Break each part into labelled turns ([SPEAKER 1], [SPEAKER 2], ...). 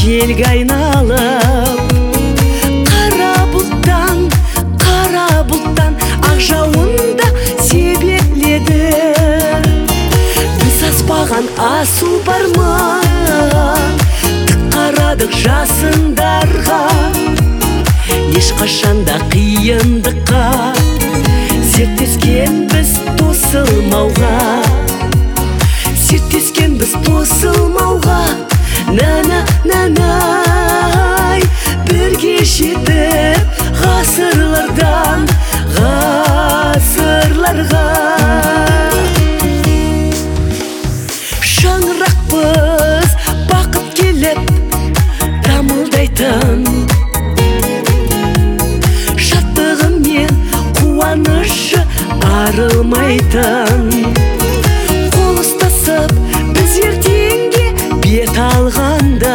[SPEAKER 1] желге айналып, қара бұлттан ақ жауында себеледі. Біз аспаған асу бар ма? Тік қарадық жасындарға, ешқашанда қиындыққа серттескен біз тосылмауға, серттескен біз тосылмауға. Нәнәй, бірге жетіп ғасырлардан ғасырларға. Шаңырақпыз бақыт келіп дамылдайтын, шаттығымен қуанышы арылмайтын. Қол ұстасып біз ертеңге бет алғанда,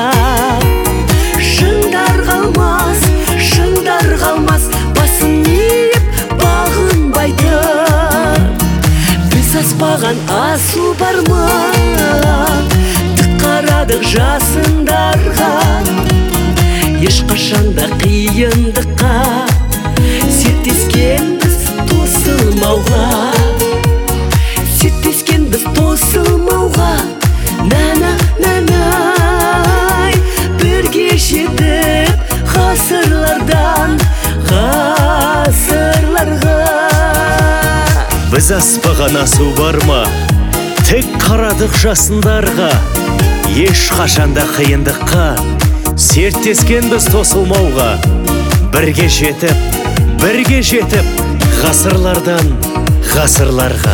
[SPEAKER 1] шыңдар қалмас, басын иіп бағынбайтын. Біз аспаған асу бар ма? Тік қарадық жасындарға, ешқашанда қиындыққа серттескен біз тосылмауға, серттескен біз тосылмауға. Нәнәй, бірге жетіп ғасырлардан ғасырларға.
[SPEAKER 2] Біз аспаған асу бар ма? Тек қарадық жасындарға, ешқашанда қиындыққа серттескен біз тосылмауға. Бірге жетіп ғасырлардан ғасырларға.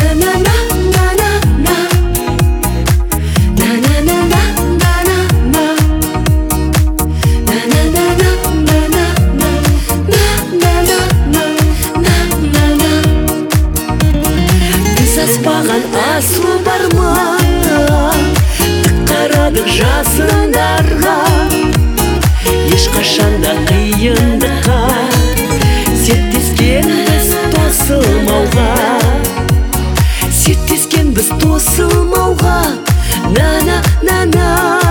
[SPEAKER 1] Аспаған асу бар ма? Тік қарадық жасындарға, ешқашанда қиындыққа серттескен біз тосылмауға, серттескен біз тосылмауға. Нәнәй.